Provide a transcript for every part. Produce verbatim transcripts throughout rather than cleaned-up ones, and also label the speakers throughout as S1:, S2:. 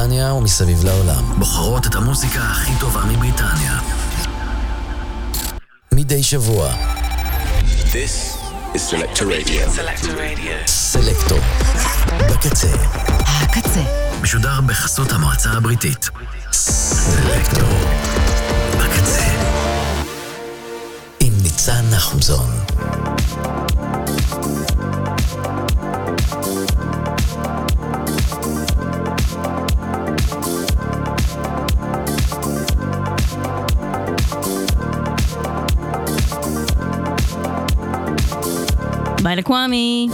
S1: מבריטניה ומסביב לעולם. בוחרות את המוזיקה הכי טובה מבריטניה. מדי שבוע.
S2: This is Selector Radio.
S3: Selector Radio.
S1: סלקטור. בקצה.
S4: הקצה.
S1: משודר בחסות המועצה הבריטית. סלקטור. בקצה. עם ניצן נחומזון.
S4: ביי לקוואמי.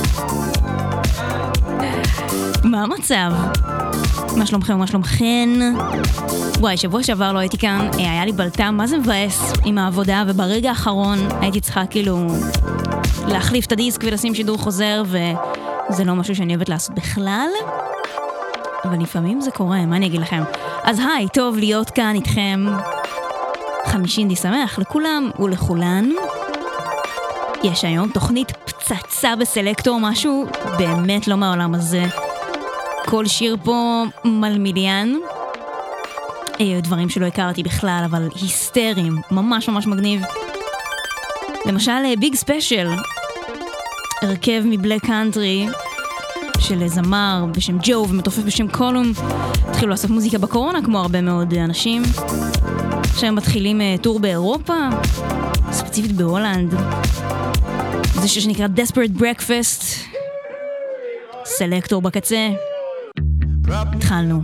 S4: מה המצב? מה שלומכם? מה שלומכן? וואי, שבוע שעבר לא הייתי כאן, היה לי בלטה, מה זה מבאס עם העבודה, וברגע האחרון הייתי צריכה כאילו להחליף את הדיסק ולשים שידור חוזר, וזה לא משהו שאני אוהבת לעשות בכלל, אבל לפעמים זה קורה, מה אני אגיד לכם? אז היי, טוב להיות כאן איתכם. חמישין די שמח לכולם ולכולן. יש היום תוכנית פצצה בסלקטור, משהו באמת לא מהעולם הזה. כל שיר פה מלמיליאן, דברים שלא הכרתי בכלל, אבל היסטריים, ממש ממש מגניב. למשל ביג ספיישל, הרכב מבלק קאנטרי של זמר בשם ג'ו ומתופף בשם קולום, התחילו לעשות מוזיקה בקורונה כמו הרבה מאוד אנשים. עכשיו הם מתחילים טור באירופה, ספציפית בהולנד. זה שיר שנקרא Desperate Breakfast. סלקטור בקצה. התחלנו.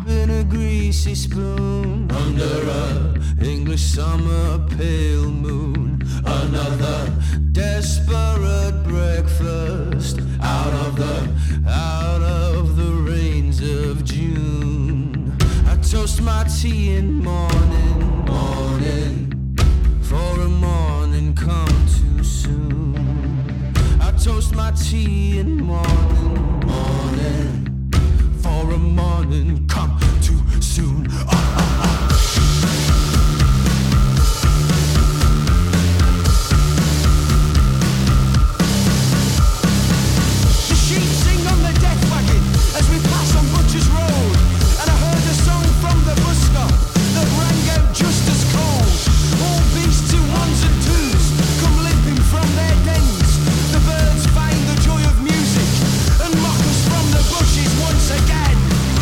S5: Under a English summer pale moon, another desperate breakfast out of the out of the rains of June. I toast my tea in morning, morning, for a morning come too soon. I toast my tea in morning, morning, for a morning come too soon. Oh, oh, oh. The sheep sing on the death wagon as we pass on Butcher's Road, and I heard a song from the bus stop that rang out just as cold. All beasts to ones and twos come limping from their dens. The birds find the joy of music and mock us from the bushes once again.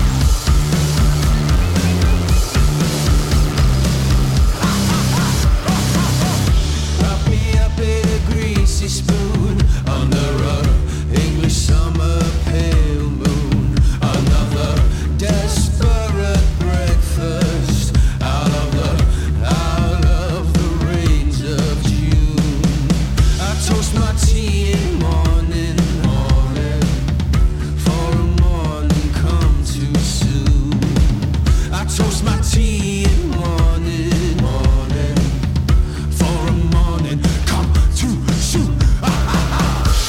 S5: Wrap me up in a greasy spoon under a English summer pale moon. Another desperate breakfast out of the out of the rains of June. I toast my tea in morning, morning, for a morning come too soon. I toast my tea in morning, morning, for a morning come too soon. Ah, ah, ah.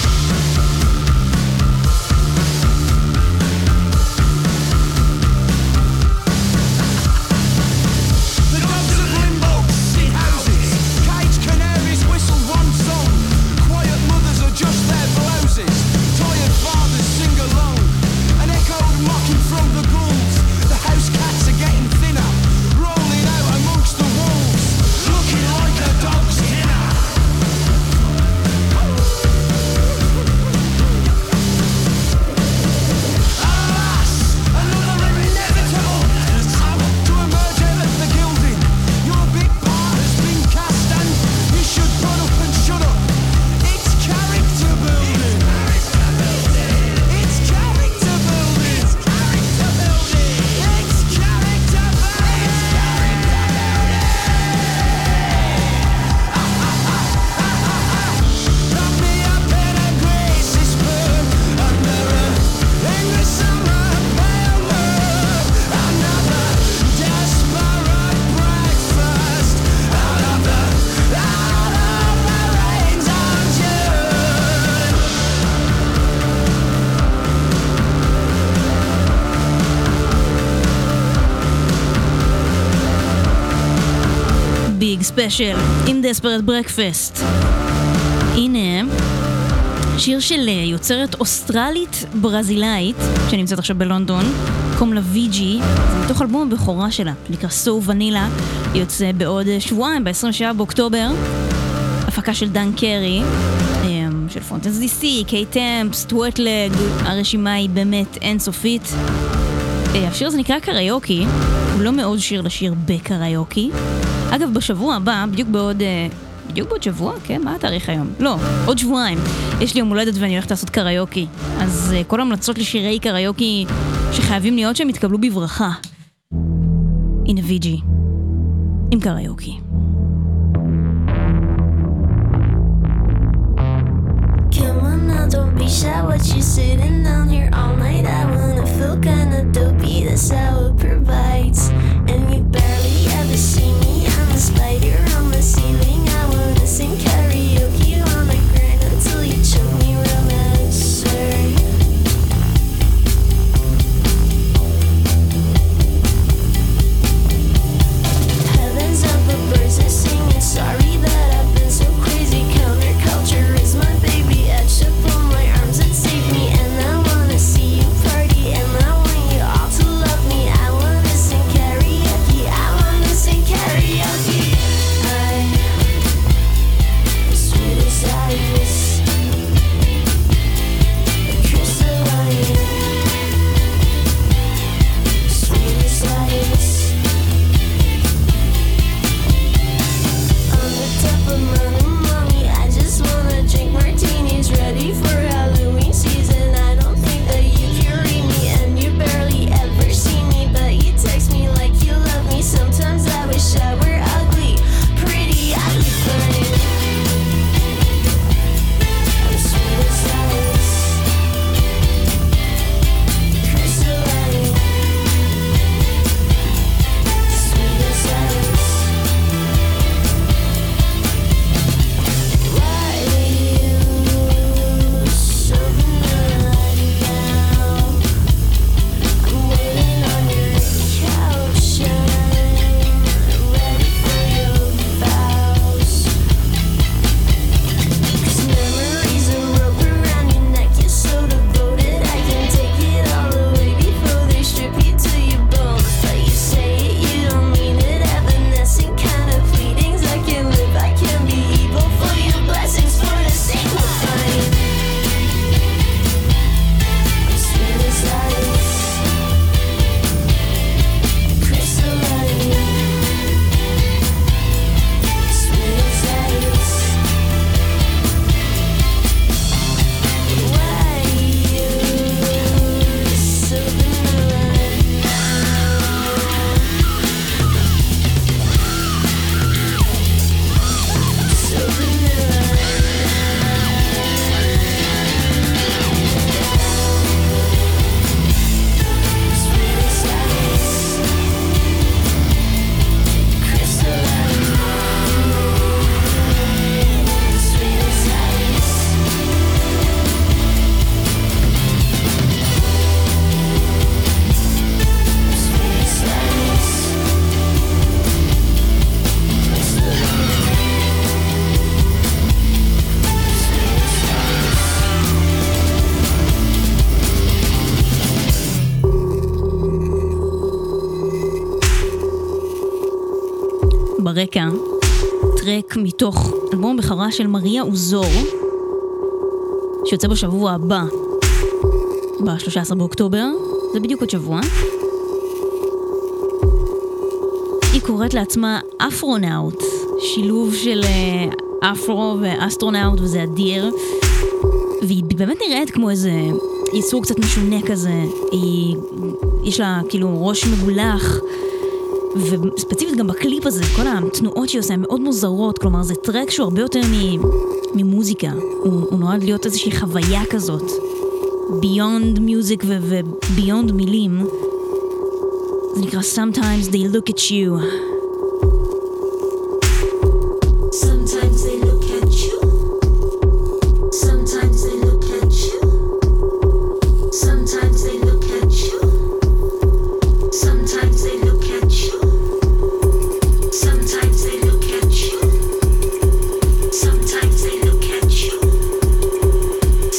S5: The dogs of limbo sit houses, caged canaries whistle one song, quiet mothers adjust their blouses, tired fathers sing along, an echoed mocking from the ghouls. The house cats are getting thinner, rolling out amongst the walls, looking like a dog's dinner. Alas, another inevitable hour to emerge out of the gilding. Your big part has been cast and you should put up and shut up. It's character building. It's character building. It's character building. It's character building. Wrap me up in a greasy spoon under a English summer pale moon. Another desperate breakfast out of the out of the rains of June.
S4: ביג ספיישל עם Desperate Breakfast. הנה שיר של יוצרת אוסטרלית ברזילאית, שנמצאת עכשיו בלונדון, קוראים לה ויג'י, זה מתוך אלבום הבכורה שלה, נקרא So Vanilla, יוצא בעוד שבועיים, ב-עשרים ושבעה באוקטובר, הפקה של דן קרי, של פונטנס די סי, קיי-טמפס, טווטלג, הרשימה היא באמת אינסופית. השיר הזה נקרא קריוקי, הוא לא מאוד שיר לשיר בקריוקי. אגב, בשבוע הבא, בדיוק בעוד... בדיוק בעוד שבוע? כן, מה התאריך היום? לא, עוד שבועיים. יש לי יום הולדת ואני הולכת לעשות קריוקי. אז כל המלצות לשירי קריוקי שחייבים להיות שהם יתקבלו בברכה. הנה ויג'י, עם קריוקי.
S3: Don't be shy, what you sitting down here all night? I wanna feel kinda dopey, that's how it provides. And you barely ever see me, I'm a spider on the ceiling. I wanna sing karaoke on the ground until you choke me romancer. Heavens up, the birds are singing, sorry that I've been so crazy. Counterculture is my baby, etched up on my arms and save me. And I wanna see you party, and I want you all to love me. I wanna sing karaoke, I wanna sing karaoke. I'm sweet as ice, crystalline, sweet as ice. On the top of my mommy, I just wanna drink martinis, ready for Halloween season. I don't think that you can read me, and you barely ever see me, but you text me like you love me. Sometimes I wish I were ugly, pretty, I'd be fine. I'm sweet as ice, crystalline, sweet as ice. Why you so vanilla now? I'm waiting on your couch, I'm ready for your vows. 'Cause memories are rope around your neck, you're so devoted. I can take it all away before they strip you to your bones. But you say it, you don't mean it. Evanescent kind of pleadings. I can live, I can be evil for your blessings, for the sake of fine. I'm sweet as ice, crystalline, sweet as ice. Why you so vanilla now? So vanilla. Sweet as ice, crystalline, sweet as ice. Sweet as ice,
S4: ברקע, טרק מתוך אלבום בחרה של מריה אוזור, שיוצא בשבוע הבא, ב-שלושה עשר באוקטובר, זה בדיוק עוד שבוע. היא קוראת לעצמה אפרונאוט, שילוב של אה, אפרו ואסטרונאוט, וזה אדיר, והיא באמת נראית כמו איזה יצור קצת משונה כזה. היא, יש לה כאילו ראש מגולח, וספציפית גם בקליפ הזה, כל התנועות שהיא עושה הן מאוד מוזרות, כלומר זה טרק שהוא הרבה יותר ממוזיקה, הוא, הוא נועד להיות איזושהי חוויה כזאת, beyond music ו-beyond מילים. זה נקרא Sometimes They Look At You.
S3: Sometimes they look at you. Sometimes they look at you. Sometimes they look at you. Sometimes they look at you. Sometimes they look at you. Sometimes they look at you.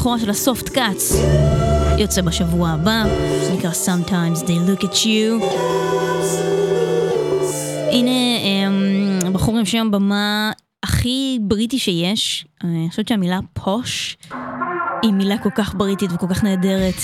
S4: הבכורה של הסופט קאץ יוצא בשבוע הבא, זה נקרא Sometimes They Look at You. הנה בחורים שם במה הכי בריטי שיש. אני חושבת שהמילה פוש היא מילה כל כך בריטית וכל כך נהדרת.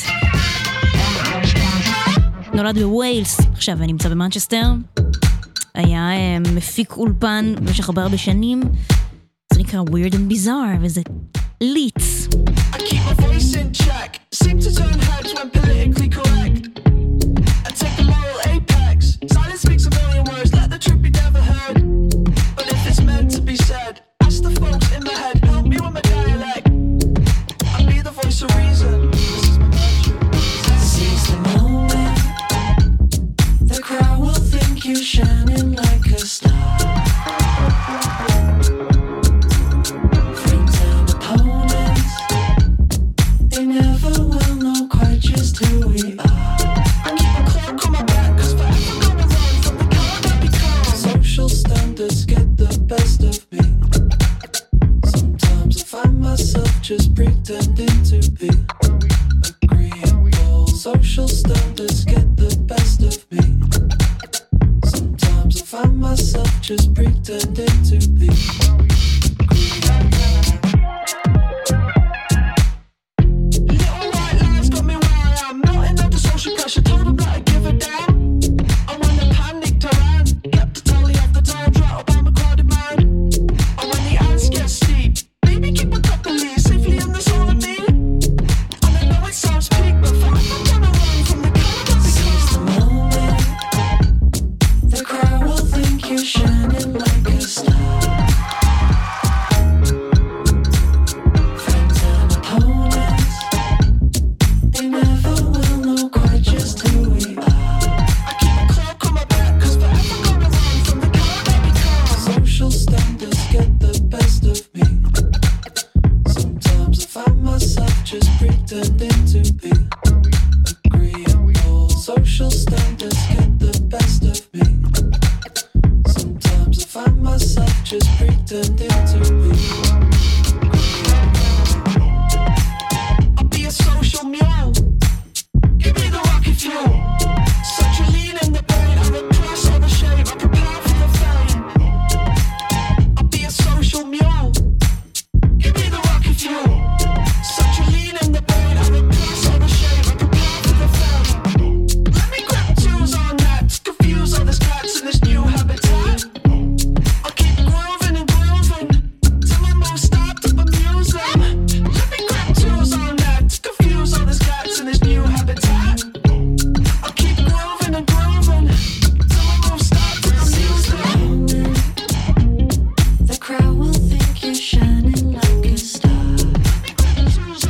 S4: נולד בווילס, עכשיו אני נמצא במנצ'סטר. היה מפיק אולפן במשך הרבה הרבה שנים. זה נקרא Weird and Bizarre וזה ליטס.
S5: I keep my voice in check, seem to turn heads when politically correct. I take a moral apex, silence speaks a million words, let the truth be never heard. But if it's meant to be said, ask the folks in my head, help me with my dialect. I'll be the voice of reason, this is my mantra. Seize the moment, the crowd will think you're shining like a star. Who we are. I keep a clock on my back, cause forever gonna run from the coward I become. Social standards get the best of me. Sometimes I find myself just pretending to be agreeable. Social standards get the best of me. Sometimes I find myself just pretending to be agreeable. Social pressure told them that I give a damn. And when they panicked I ran, kept a tally of the time, right up on the crowded man. And when the ants get steep, baby keep a couple leaves safely in the soul of me. And I know it sounds peak, but fuck, I'm gonna run from the crowd that becomes the moment. The crowd will think you're shining like a star. Friends and opponents, they never will know quite just who we are. I keep a cloak on my back, cause forever gonna run from the coward I become. Social standards get the best of me. Sometimes I find myself just pretending to be agreeable. Social standards get the best of me. Sometimes I find myself just pretending to be agreeable. I'll be a social mule. Give me the rocket fuel. Such a lean in the brain, I'm a class on the shave, I prepare for the fame. I'll be a social mule. Give me the rocket fuel. Such a lean in the brain, I'm a class on the shave, I prepare for the fame. Let me grab tools on that, to confuse all these cats in this new habitat. I'll keep grooving and grooving till my moves start to amuse them. Let me grab tools on that, to confuse all these cats in this new habitat. I'll keep grooving and grooving till my moves start to amuse them. The crowd will think you're shining like a star. Friends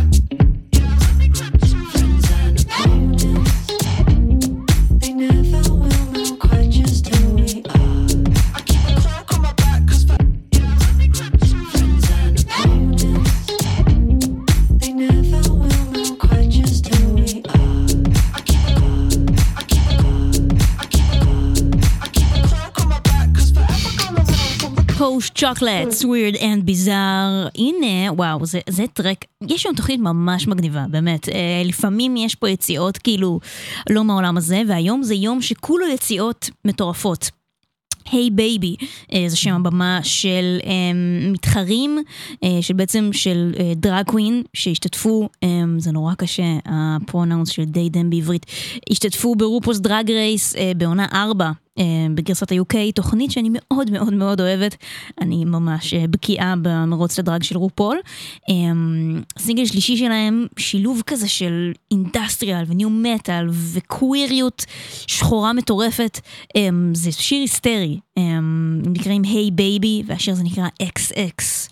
S5: and opponents, they never will know quite just who we are. I keep a cloak on my back, cause friends and opponents, they never will know quite just who we are. I keep a I keep a I keep a I keep a cloak on my back, cause forever gonna run from the
S4: Post Chocolates, Weird and Bizarre. הנה, וואו, זה, זה טרק, יש שם תוכנית ממש מגניבה, באמת. אה, לפעמים יש פה יציאות כאילו לא מהעולם הזה, והיום זה יום שכולו יציאות מטורפות. היי בייבי, זה שם הבמה של um, מתחרים, uh, של בעצם של דרג uh, קווין, שהשתתפו, um, זה נורא קשה, הפרונאונס של די דם בעברית, השתתפו ברופוס דרג רייס uh, בעונה ארבע, uh, בגרסת ה-יו קיי, תוכנית שאני מאוד מאוד מאוד אוהבת, אני ממש uh, בקיאה במרוץ לדרג של רופול. um, סינגל שלישי שלהם, שילוב כזה של אינדסטריאל וניו מטל וקוויריות שחורה מטורפת, um, זה שיר היסטרי, um, נקראים היי בייבי, והשיר זה נקרא אקס אקס.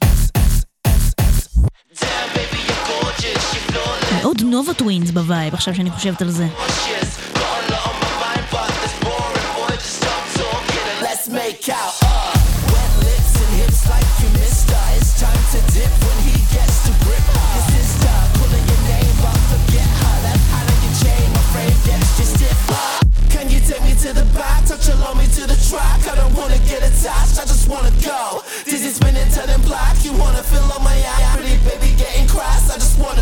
S4: מאוד נובה טווינס בווייב, עכשיו שאני חושבת על זה.
S5: Let's make out, uh wet lips and hips like you missed her. It's time to dip when he gets to grip her. Your sister, pulling your name up, forget her. That hand on your chain, my frame gets just stiff. Can you take me to the back, touch along me to the track? I don't wanna get attached, I just wanna go. Dizzy spinning, turning black. You wanna feel on my eye, pretty baby getting crass. I just wanna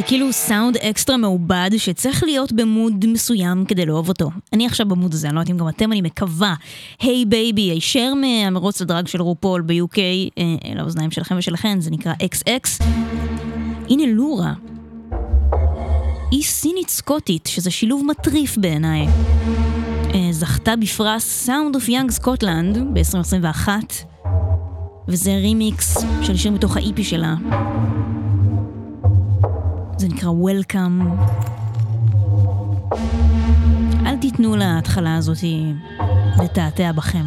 S4: כאילו סאונד אקסטרה מעובד שצריך להיות במוד מסוים כדי לאהוב אותו. אני עכשיו במוד הזה, אני לא יודעת אם גם אתם, אני מקווה. היי בייבי, הישר מהמרוץ לדרג של רופול ב-יו קיי, אה, לאוזניים שלכם ושלכן, זה נקרא אקס אקס. הנה לורה. היא סינית סקוטית, שזה שילוב מטריף בעיניי. אה, זכתה בפרס Sound of Young Scotland ב-עשרים עשרים ואחת, וזה רימיקס של שיר מתוך ה-אי פי שלה. זה נקרא Welcome. אל תיתנו להתחלה הזאת לתעתע בכם.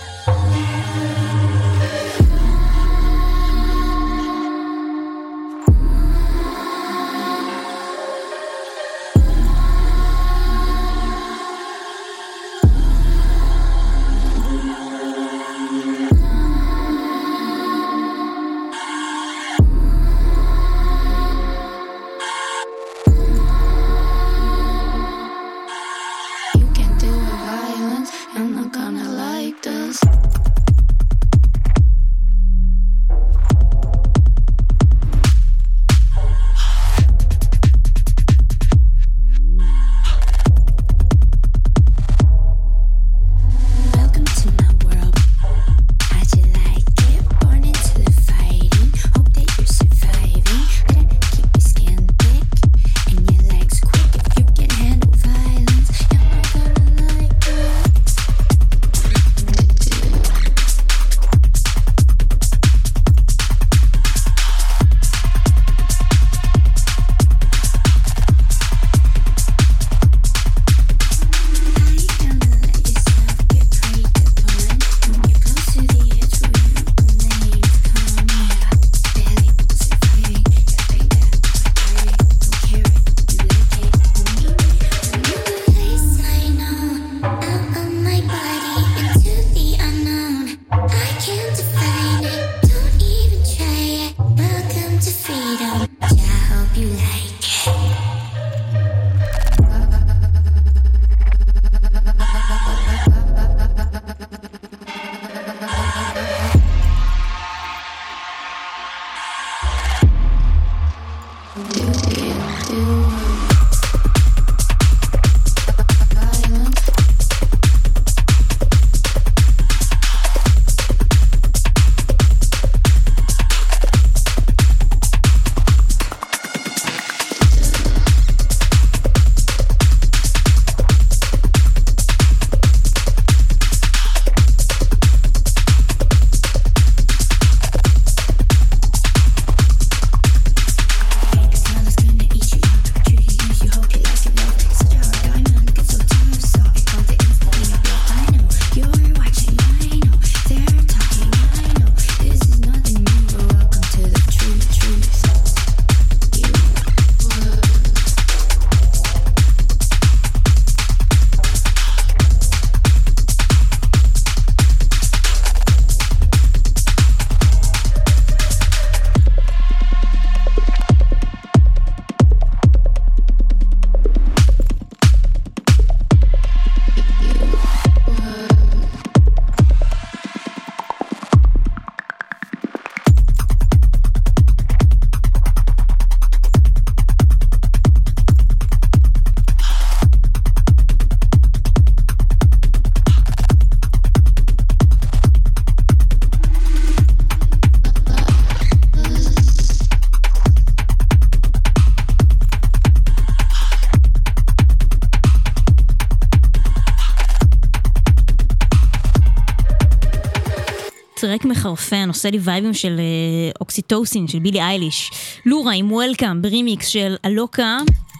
S4: טרק מחרפן, עושה לי וייבים של אוקסיטוסין, של בילי אייליש. לורה עם וולקאם ברימיקס של אלוקה.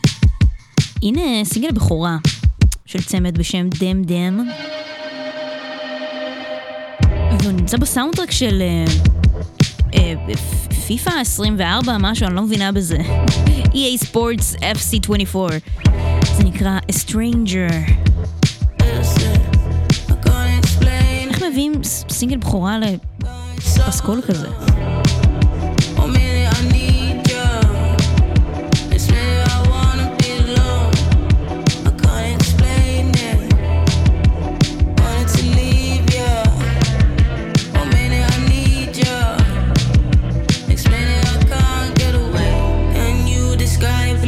S4: הנה סיגל בחורה של צמד בשם דם דם, והוא נמצא בסאונדטרק של פיפה עשרים וארבע, משהו, אני לא מבינה בזה. אי איי Sports אף סי עשרים וארבע. זה נקרא A Stranger. איך מביאים סינגל בחורה לפסקול כזה?
S6: Describe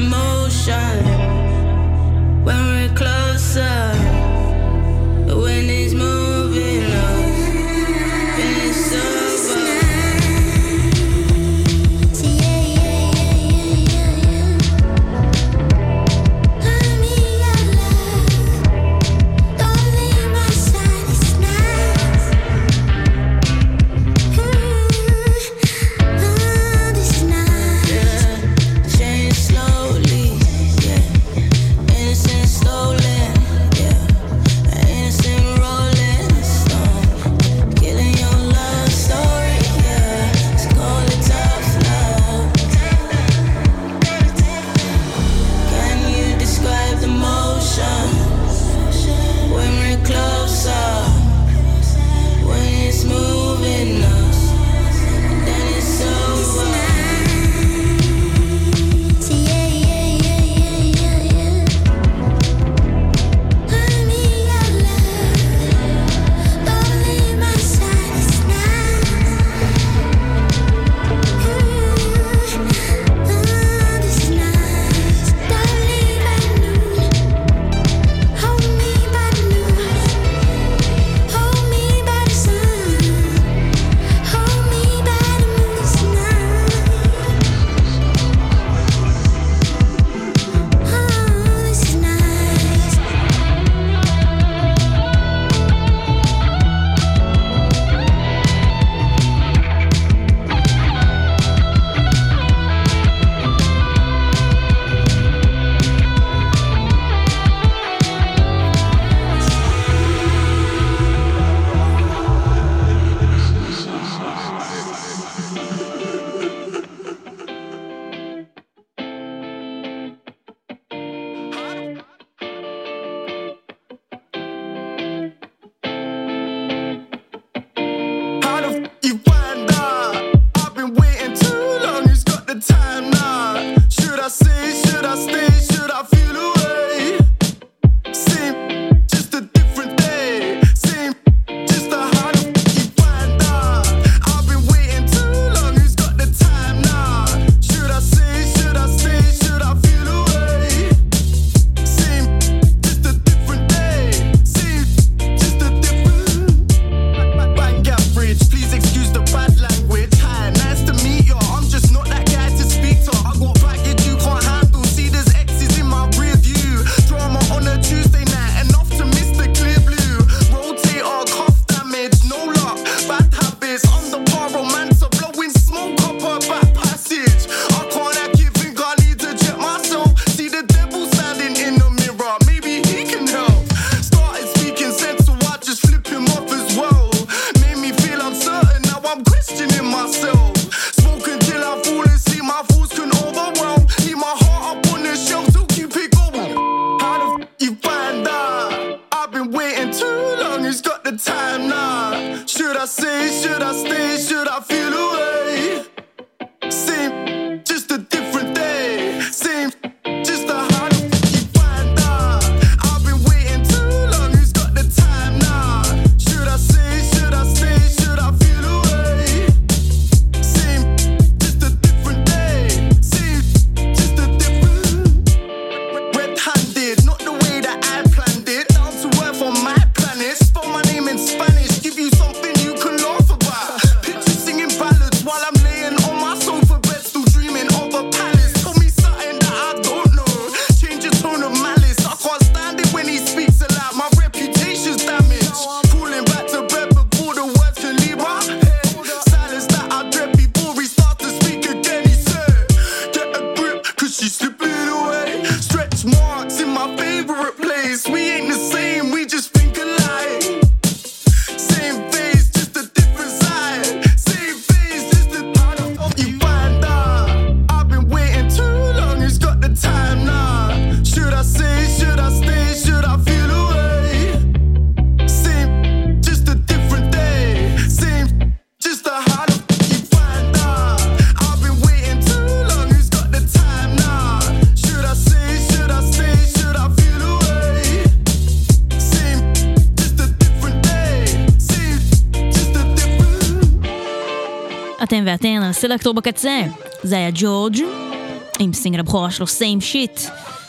S5: I say, should I stay, should I feel away? Same, just a different day. Same, just a how the fuck you find out? I've been waiting too long, who's got the time now? Should I say, should I stay, should I feel away? Same, just a different day. Same, just a different. Red-handed, not the way that I planned it. Down to earth on my planet. Spell my name in Spanish, give you something you can laugh about. Picture singing ballads while I'm laying on my sofa bed, still dreaming of a palace. Tell me something that I don't know. Change your tone of malice. I can't stand it when he speaks aloud. My reputation's damaged. Falling back to bed before the words can leave my head. Silence that I dread before he starts to speak again. He said, get a grip, cause she's slipping away. Stretch marks in my favorite place. We ain't the same, we just think alike. Same face, just a different side. Same face, just a how the fuck you find out? I've been waiting too long, who's got the time now? Should I say, should I stay, should I feel away? Same, just a different day. Same, just a how the fuck you find out? I've been waiting too long, who's got the time now? Should I say, should I stay, should I feel away? Same, just a different day. Same, just a different.
S4: אתם ואתן על סלקטור בקצה. זה היה ג'ורג' עם סינגל הבכורה שלו Same Shit.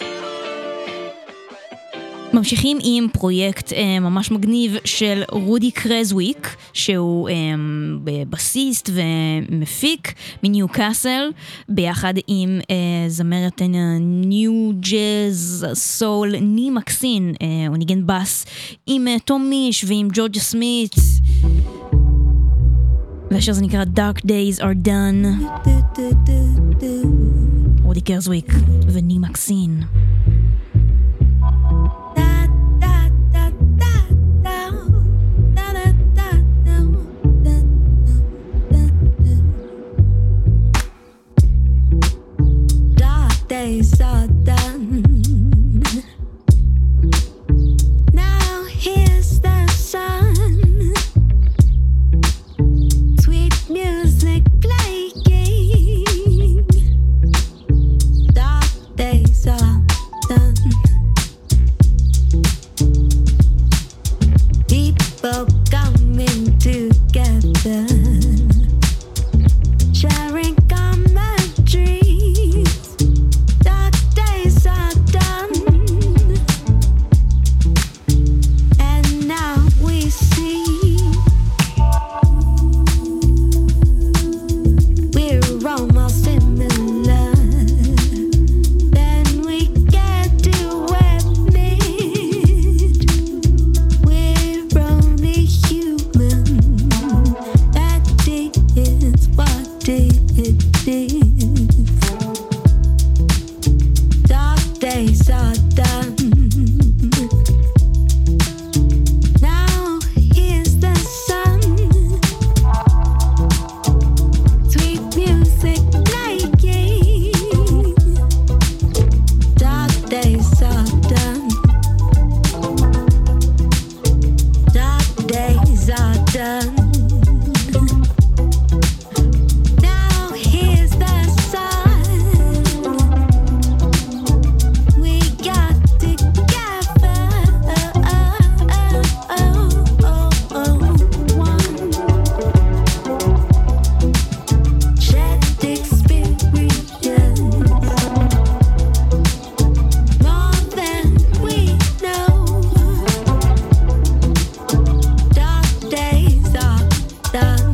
S4: ממשיכים עם פרויקט אה, ממש מגניב של רודי קרזוויק, שהוא אה, בסיסט ומפיק מניו קאסל, ביחד עם אה, זמרת ניו ג'אז סול ני מקסין. אה, הוא ניגן בס עם אה, תום מיש ועם ג'ורג'ה סמית, והשיר זה נקרא Dark Days Are Done. רודי קרזוויק וני מקסין.
S3: Days are done. Now here's the sun. Sweet music playing. Dark days are done. People coming together, sharing common dreams. Dark days are done, and now we see we're almost similar. Then we get to admit we're only human. That is what it is. Dark days are done. Now here's the sun. Sweet music playing. Dark days are done. Dark days are done. Now here's the sun. We got together. One shared experience. More than we know. Dark days are done.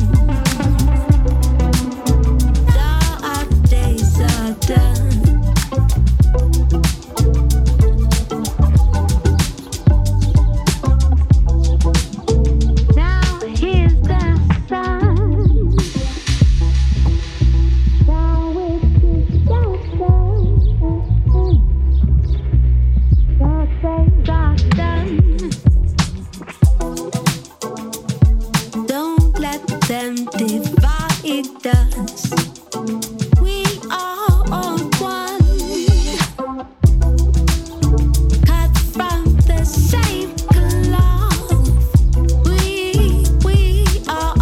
S3: Dark days are done. Now here's the sun. Now we're together. Dark days are done. Don't let them divide us. We are all one. Cut from the same cloth. We we are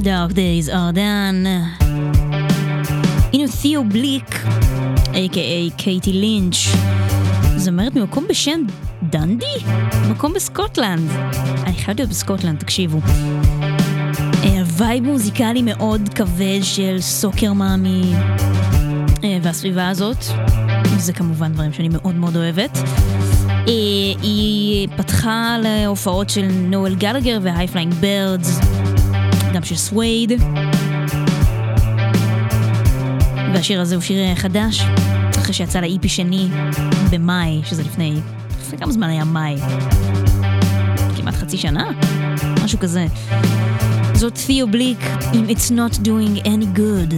S4: Dark days are done. הנה תיאו בליק, איי קיי איי קייטי לינץ', זמרת ממקום בשם דנדי? מקום בסקוטלנד. אני חייבת להיות בסקוטלנד, תקשיבו. וייב מוזיקלי מאוד כבד של סוקר מאמי והסביבה הזאת. זה כמובן דברים שאני מאוד מאוד אוהבת. היא פתחה להופעות של נואל גלגר והי פליינג בירדס, גם של סווייד. והשיר הזה הוא שיר חדש, אחרי שיצא לה איפי שני במאי, שזה לפני, לפני כמה זמן היה מאי? כמעט חצי שנה? משהו כזה. זאת תיאו בליק עם It's Not Doing Any Good.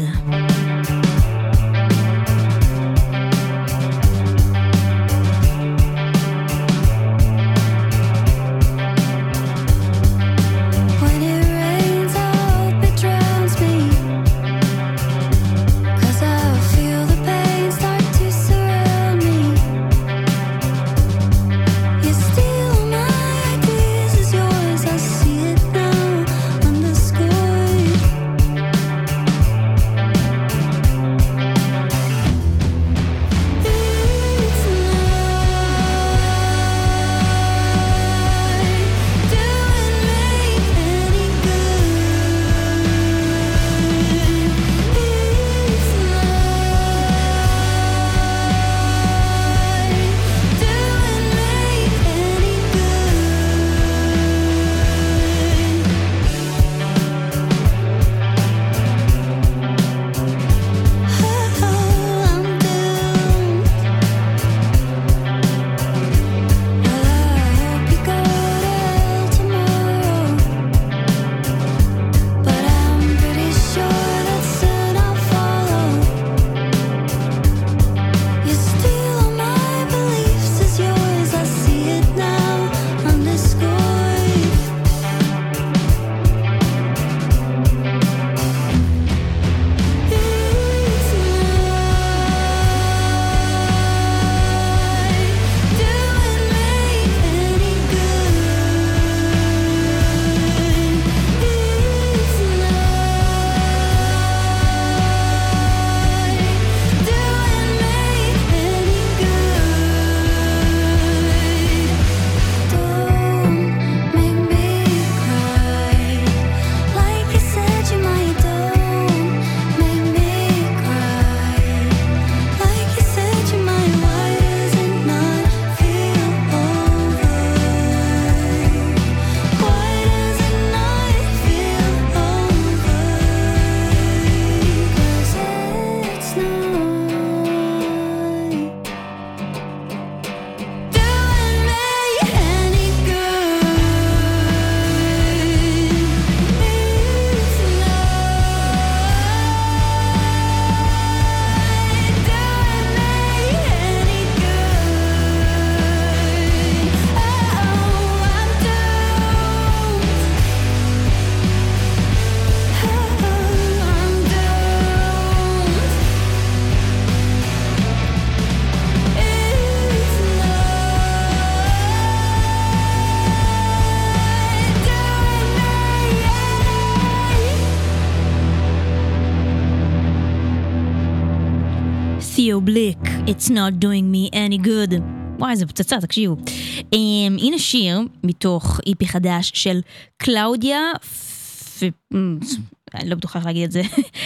S4: תיאו בליק, It's not doing me any good. וואי, זה פצצה, תקשיבו. Um, הנה שיר מתוך איפי חדש של קלאודיה, פ... אני לא בטוחה איך להגיד את זה,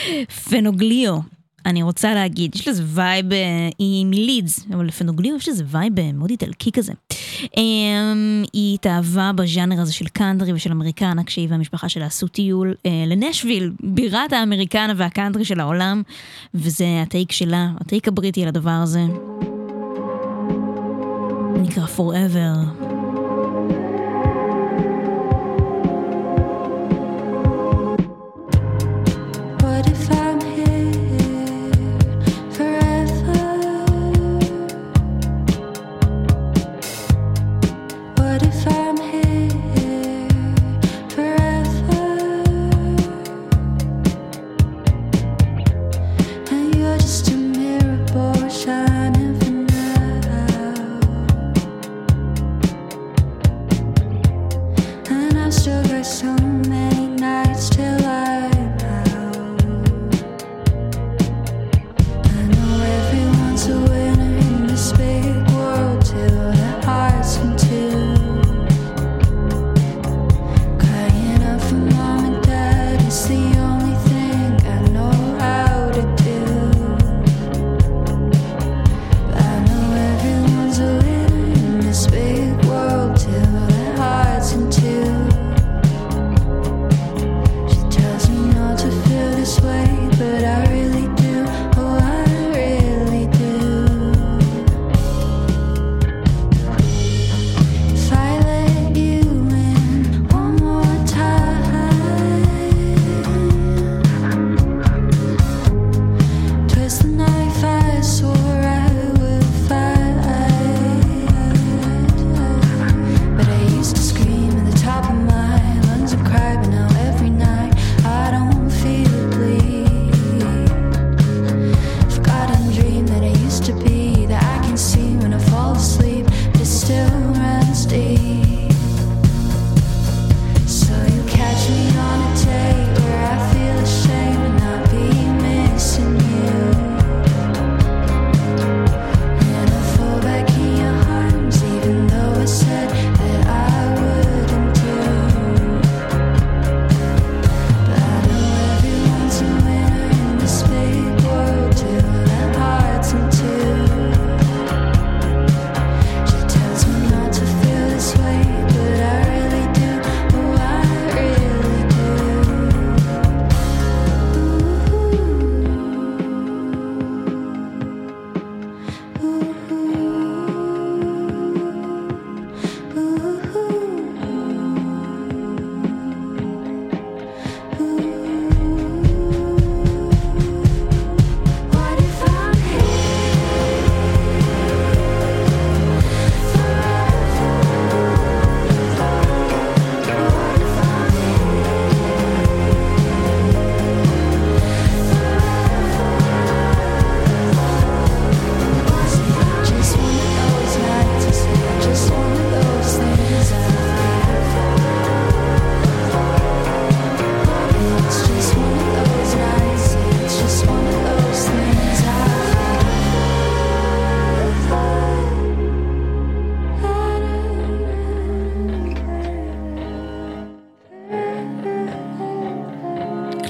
S4: פנוגליו. אני רוצה להגיד, יש לזה וייב, היא מלידס, אבל לפנוגליו יש לזה וייב מאוד איטלקי כזה. היא התאהבה בז'אנר הזה של קאנטרי ושל אמריקנה, כשהיא והמשפחה שלה עשו טיול לנשוויל, בירת האמריקנה והקאנטרי של העולם, וזה הטייק שלה, הטייק הבריטי על הדבר הזה. נקרא Forever.
S6: Still got so many nights till I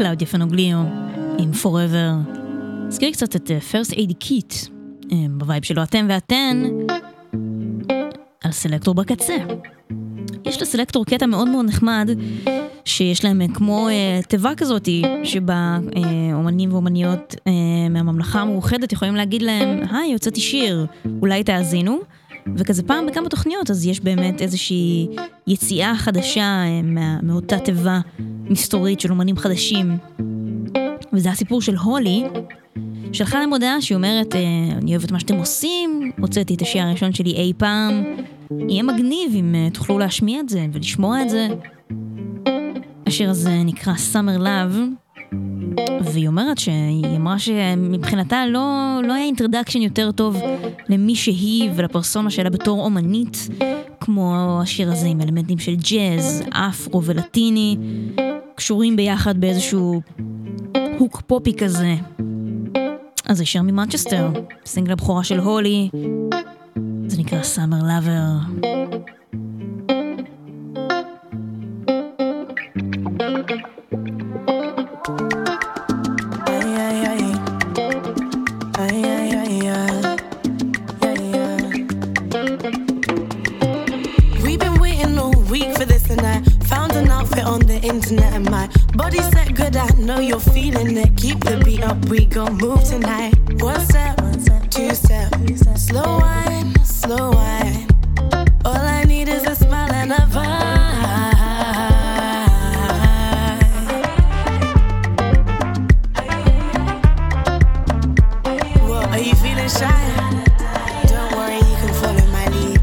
S4: קלאודיה פנוגליו עם Forever. הזכיר קצת את First Aid Kit בווייב שלו אתם ואתן על סלקטור בקצה. יש לסלקטור קטע מאוד מאוד נחמד שיש להם כמו uh, טבע כזאת שבה uh, אומנים ואומניות uh, מהממלכה המאוחדת יכולים להגיד להם היי, יוצאתי שיר, אולי תאזינו, וכזה פעם בכמה תוכניות אז יש באמת איזושהי יציאה חדשה uh, מה, מאותה טבע מסתורית של אומנים חדשים, וזה הסיפור של הולי שלחה להם הודעה שהיא אומרת אני אוהבת מה שאתם עושים, הוצאתי את השיר הראשון שלי אי פעם, יהיה מגניב אם uh, תוכלו להשמיע את זה ולשמוע את זה. השיר הזה נקרא Summer Love, והיא אומרת שהיא אמרה שמבחינתה לא, לא היה אינטרדקשן יותר טוב למי שהיא ולפרסונה שלה בתור אומנית, כמו השיר הזה עם אלמנטים של ג'אז, אפרו ולטיני, קשורים ביחד באיזשהו הוק פופי כזה. אז זה שיר ממנצ'סטר, סינגל הבכורה של הולי, זה נקרא Summer Lover.
S6: On the internet and my body set good, I know you're feeling it. Keep the beat up, we gon' move tonight. One step, two step, slow wine, slow wine. All I need is a smile and a vibe. Whoa, are you feeling shy? Don't worry, you can follow my lead.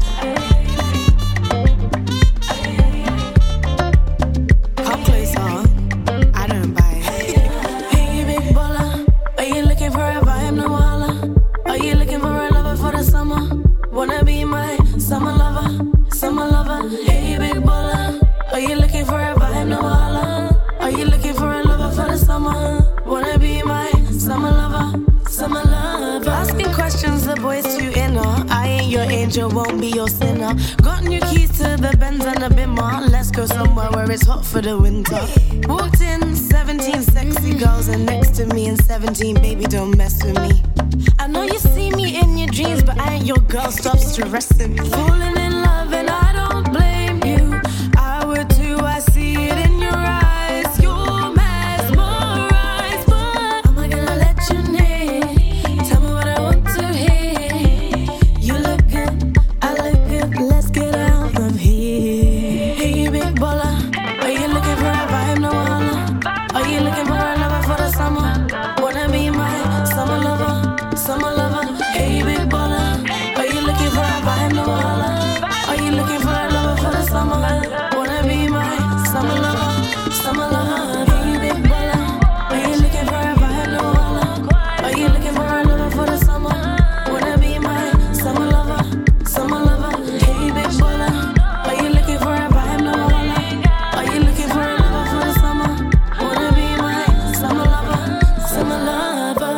S6: Wanna be my summer lover, summer lover. Hey, big baller, are you looking for a vibe, no holla? Are you looking for a lover for the summer? Wanna be my summer lover, summer lover. Asking questions, the boys too inner. I ain't your angel, won't be your sinner. Got new keys to the Benz and the Bimmer. Let's go somewhere where it's hot for the winter. Walked in, seventeen sexy girls, and next to me in seventeen, baby, don't mess with me. I know you see me in your dreams, but I ain't your girl, stop stressing me. Falling in love and I don't blame you. I would too, I see it in your eyes. You're mesmerized, but am I gonna let you near? Tell me what I want to hear. You look good, I look good, let's get out of here. Hey, you big baller, are you looking for a vibe, no holla? Are you looking for a lover for the summer? Wanna be my summer lover? Summer lover, hey big baller. Are you looking for a vibe, no holla? Are you looking for a lover for the summer? Wanna be my summer lover, summer lover. Hey big baller. Are you looking for a vibe, no holla? Are you looking for a lover for the summer? Wanna be my summer lover, summer lover. Hey big baller. Are you looking for a vibe, no holla? Are you looking for a lover for the summer? Wanna be my summer lover, summer lover.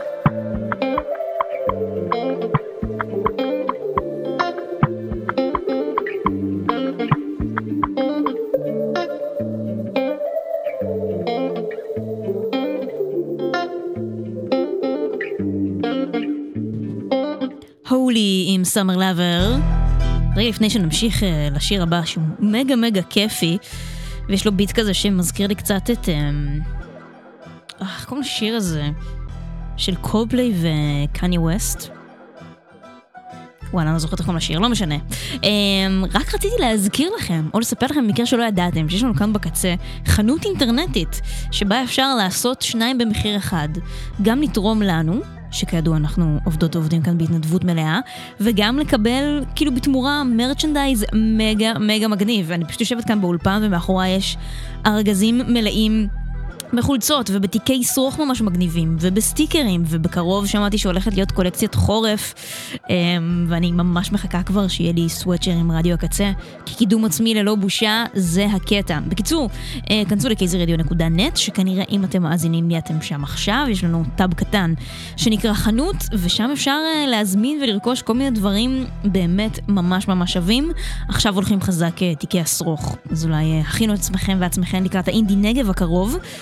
S4: הולי עם Summer Lover. רגע לפני שנמשיך לשיר הבא שהוא מגה מגה כיפי, ויש לו ביט כזה שמזכיר לי קצת את איך קוראים לשיר הזה של קולפליי וקני ווסט. וואלה, אני לא זוכרת איך קוראים לשיר, לא משנה. רק רציתי להזכיר לכם או לספר לכם במקרה שלא ידעתם שיש לנו כאן בקצה חנות אינטרנטית שבה אפשר לעשות שניים במחיר אחד, גם לתרום לנו שכידוע אנחנו עובדות ועובדים כאן בהתנדבות מלאה, וגם לקבל כאילו בתמורה מרצ'נדייז מגה מגה מגניב. אני פשוט יושבת כאן באולפן ומאחורי יש ארגזים מלאים בחולצות ובתיקי סרוך ממש מגניבים ובסטיקרים, ובקרוב שמעתי שהולכת להיות קולקציית חורף, ואני ממש מחכה כבר שיהיה לי סוואצ'ר עם רדיו הקצה, כי קידום עצמי ללא בושה זה הקטע. בקיצור, כנסו לקייזי רדיו נקודה נט, שכנראה אם אתם מאזינים לי אתם שם עכשיו, יש לנו טאב קטן שנקרא חנות, ושם אפשר להזמין ולרכוש כל מיני דברים באמת ממש ממש שווים. עכשיו הולכים חזק תיקי הסרוך, אז אולי הכינו את עצמכם ועצמכם לקראת האינדי נגב הקרוב.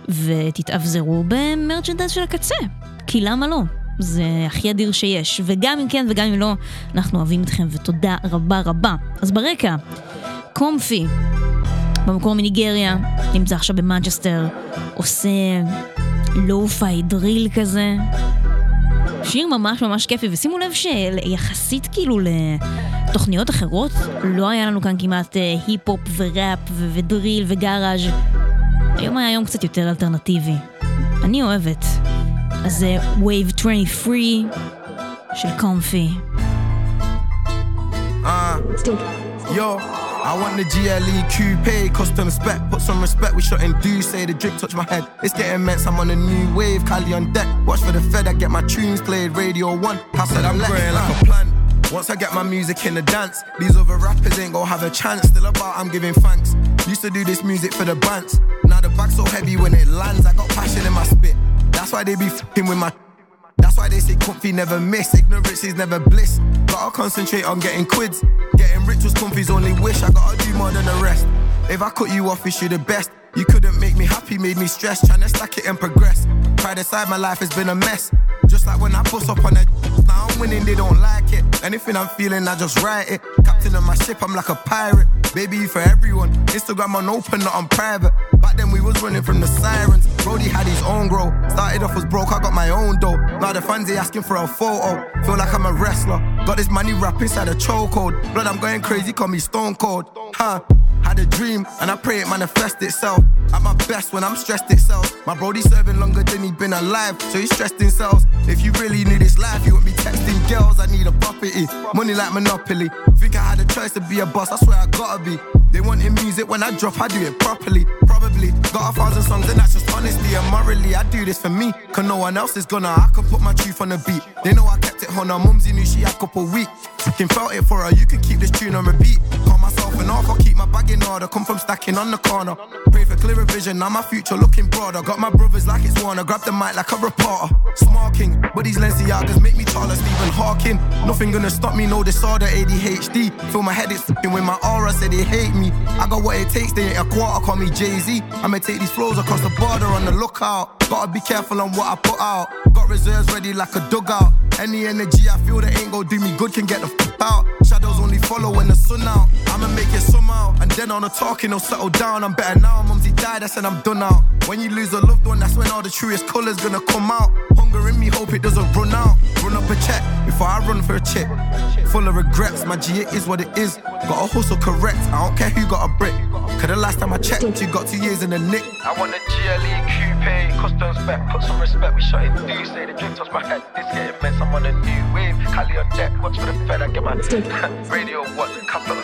S4: ותתאבזרו במרצ'נדייז של הקצה, כי למה לא? זה הכי אדיר שיש, וגם אם כן וגם אם לא, אנחנו אוהבים אתכם ותודה רבה רבה. אז ברקע, קומפי, במקור מניגריה, נמצא עכשיו במנצ'סטר, עושה לואו-פיי דריל כזה, שיר ממש ממש כיפי, ושימו לב שיחסית כאילו לתוכניות אחרות, לא היה לנו כאן כמעט היפ-הופ וראפ ודריל וגאראז'. היום היה יום קצת יותר אלטרנטיבי. אני אוהבת. אז זה Wave עשרים ושלוש של קומפי.
S7: Uh, yo, I want the G L E coupe, custom spec, put some respect, we shouldn't do, say the drip touch my head, it's getting immense, I'm on a new wave, Cali on deck, watch for the Fed, I get my tunes played, Radio one, I said I'm growing like a plant, once I get my music in the dance, these other rappers ain't gon' have a chance, still about I'm giving thanks, used to do this music for the bands, now the bag's so heavy when it lands, I got passion in my spit, that's why they be f***ing with my. That's why they say comfy never miss, ignorance is never bliss. Gotta concentrate on getting quids. Getting rich was comfy's only wish, I gotta do more than the rest. If I cut you off, wish you the best. You couldn't make me happy, made me stressed. Tryna stack it and progress. Pride aside, my life has been a mess. Just like when I bust up on that. Now I'm winning, they don't like it. Anything I'm feeling, I just write it. Captain of my ship, I'm like a pirate. Baby for everyone. Instagram on open, not on private. Back then we was running from the sirens. Brody had his own grow. Started off as broke, I got my own dough. Now the fans they asking for a photo. Feel like I'm a wrestler. Got this money wrapped inside a chokehold. Blood, I'm going crazy, call me Stone Cold. Huh? Had a dream, and I pray it manifest itself. At my best when I'm stressed itself. My brody serving longer than he been alive, so he stressed himself. If you really knew this life, you wouldn't be texting girls, I need a property. Money like Monopoly. Think I had a choice to be a boss, I swear I gotta be. They wanted music when I drop, I do it properly. Probably got a thousand songs and that's just honesty. And morally, I do this for me, cause no one else is gonna. I can put my truth on the beat. They know I kept it on her, mumsy knew she had a couple weeks. Fucking felt it for her, you can keep this tune on repeat. Call myself an off, I'll keep my bag in order. Come from stacking on the corner. Pray for clearer vision, now my future looking broader. Got my brothers like it's Warner, grab the mic like a reporter. Small king, but these Lenciagas make me taller, Stephen Hawking. Nothing gonna stop me, no disorder, A D H D. Feel my head is f***ing with my aura, say they hate me. I got what it takes, they ain't a quarter, call me Jay-Z. I'ma take these flows across the border on the lookout. Gotta be careful on what I put out. Got reserves ready like a dugout. Any energy I feel that ain't gon' do me good can get the f*** out. Shadows only follow when the sun out. I'ma make it somehow. And then on the talking, I'll settle down. I'm better now, mumsy died, I said I'm done out. When you lose a loved one, that's when all the truest colours gonna come out. Hunger in me, hope it doesn't run out. Run up a check before I run for a chip. Full of regrets, my G, it is what it is. Gotta hustle correct, I don't care who got a brick. Cause the last time I checked, you got two years in the nick. I want a G L E coupe, custom spec, put some respect, we shot it do. Say the drink touch my head, this getting immense, I'm on a new wave. Cali on deck, watch for the Fed, I get my radio, what, capital.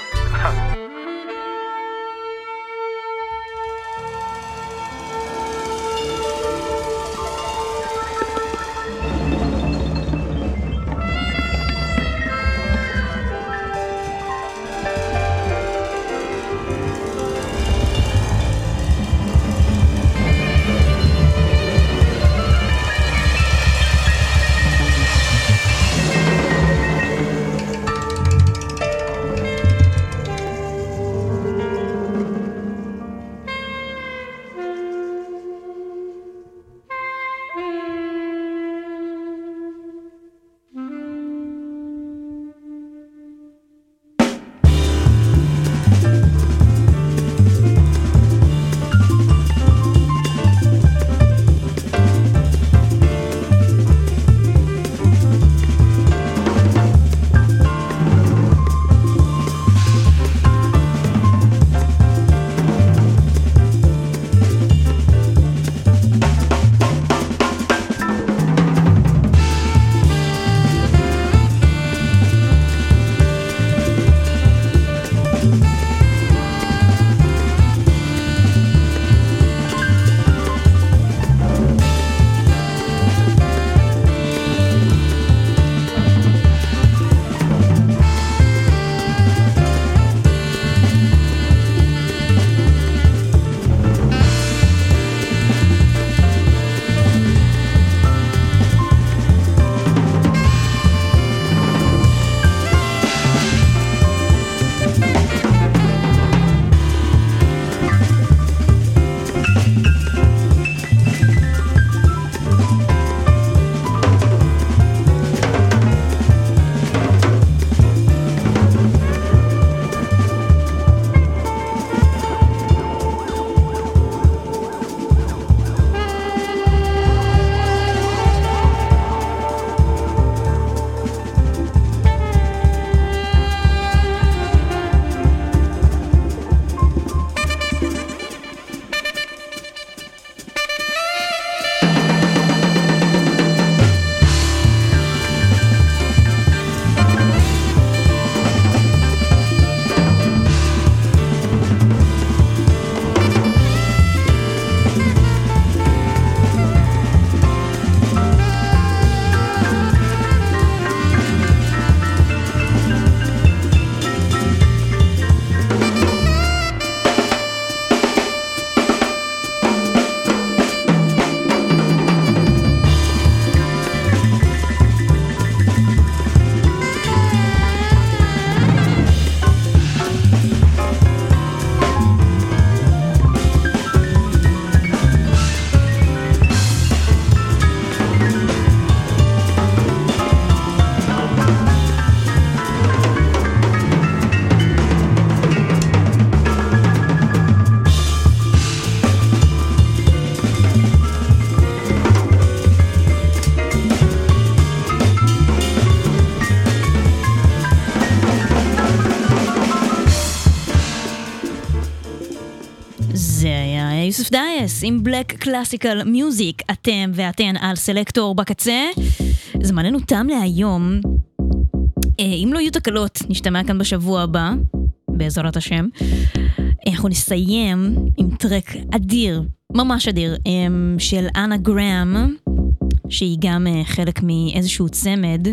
S4: יוסף דייס עם בלק קלאסיקל מיוזיק, אתם ואתן על סלקטור בקצה. זמננו תם להיום. אם לא יהיו תקלות, נשתמע כאן בשבוע הבא, בעזרת השם. אנחנו נסיים עם טרק אדיר, ממש אדיר, של אנה גרם, שהיא גם חלק מאיזשהו צמד,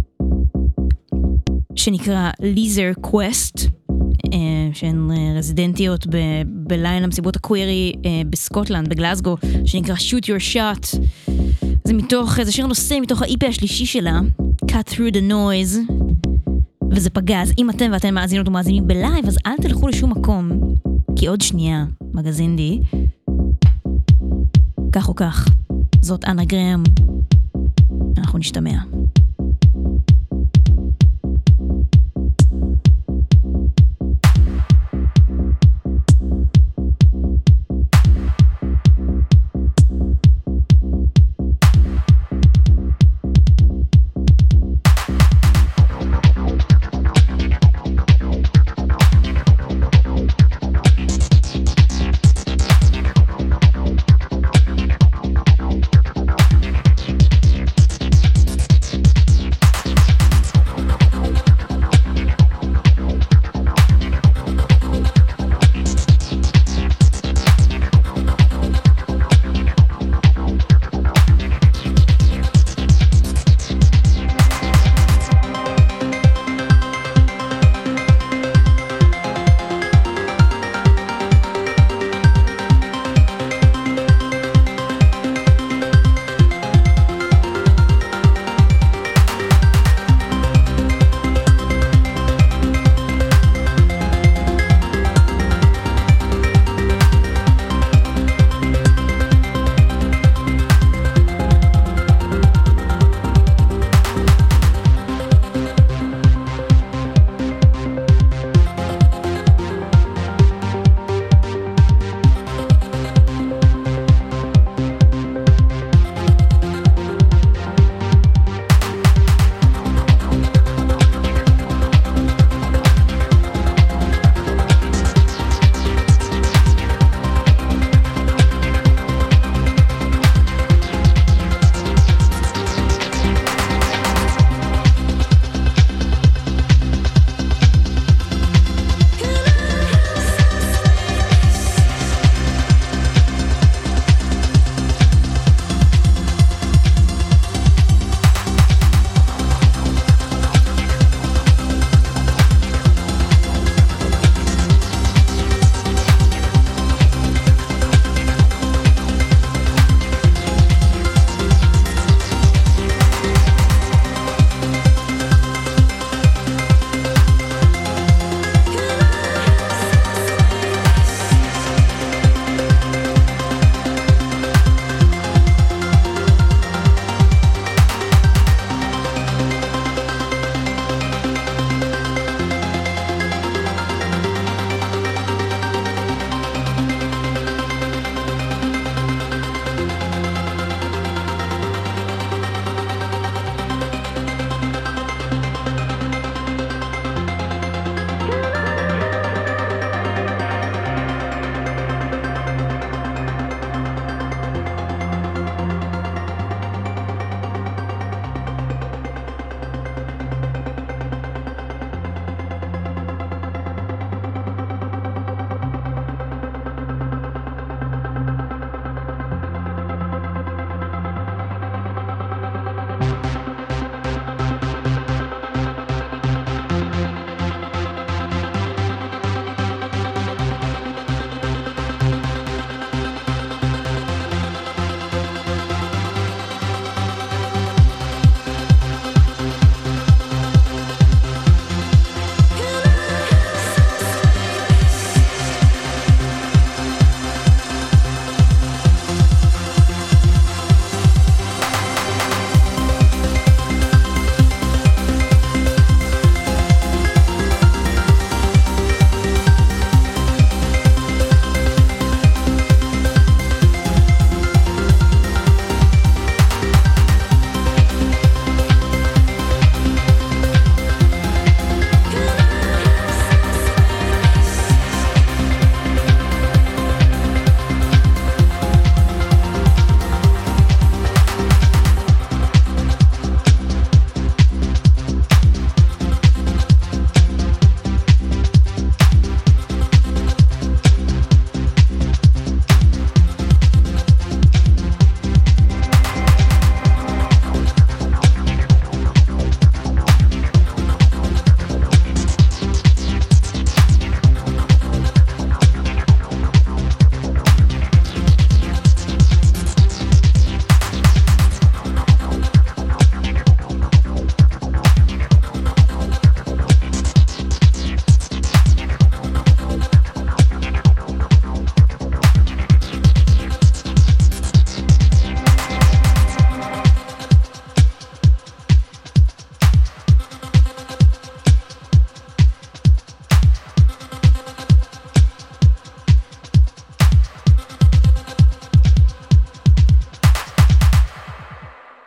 S4: שנקרא ליזר קווסט, שהן רזידנטיות בליין המסיבות הקווירי בסקוטלנד, בגלסגו, שנקרא Shoot Your Shot. זה מתוך, זה שיר נושא מתוך ה-אי פי השלישי שלה, Cut Through the Noise, וזה פגז. אם אתם ואתם מאזינות ומאזינים בלייב, אז אל תלכו לשום מקום, כי עוד שנייה, מגזין די. כך או כך, זאת אנה גרם. אנחנו נשתמע.